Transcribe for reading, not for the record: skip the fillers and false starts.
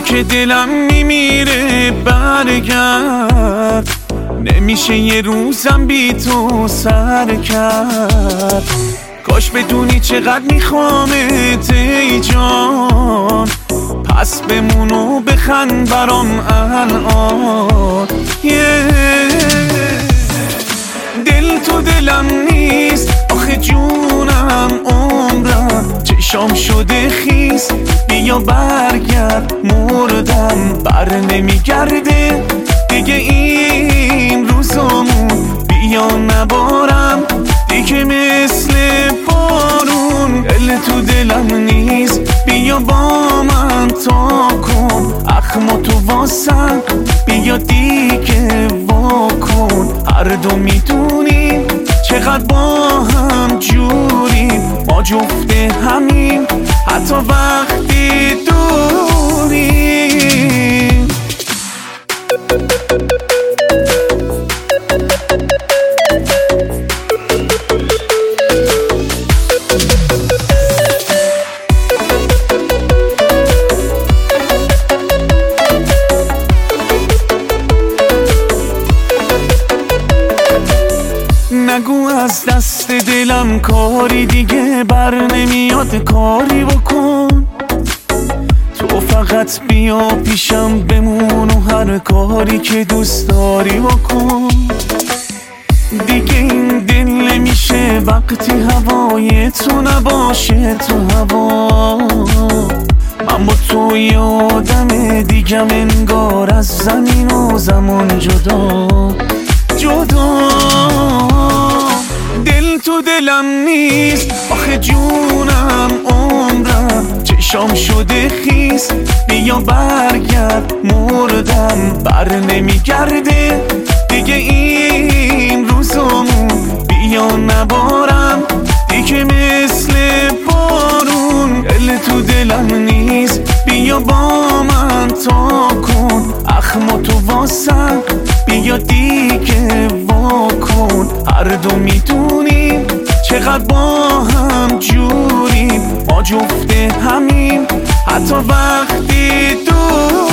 که دلم میمیره برگرد، نمیشه یه روزم بی تو سر کرد. کاش بدونی چقدر میخوامت ای جان، پس بمون و بخند برام الان. دل تو دلم نیست آخه جونم عمرم، چشام شده خیس بیا برگرد، مردم بر نمیگرده دیگه این روزامون، بیا نبارم دیگه مثل بارون. دل تو دلم نیست بیا با من تا کن، اخما تو واسم بیا دیگه واکن. هر دو میدونیم چقدر با هم جوریم، ما جفته همیم حتی وقتی دوریم. نگو از دست دلم کاری دیگه بر نمیاد، کاری بکن تو فقط بیا پیشم بمون و هر کاری که دوست داری بکن. دیگه این دل نمیشه وقتی هوای تو نباشه تو هوا، من با تو یادم دیگم انگار از زمین و زمان جدا. دل تو دلم نیست آخه جونم عمرم، چشام شده خیس بیا برگرد، مردم بر نمیگرده دیگه این روزامون، بیا نبارم دیگه مثل بارون. دل تو دلم نیست بیا با من تا کن، اخما تو واسم بیا دیگه واکن. هر دو میدونیم چقدر با هم جوریم، ما جفته همیم حتی وقتی دور.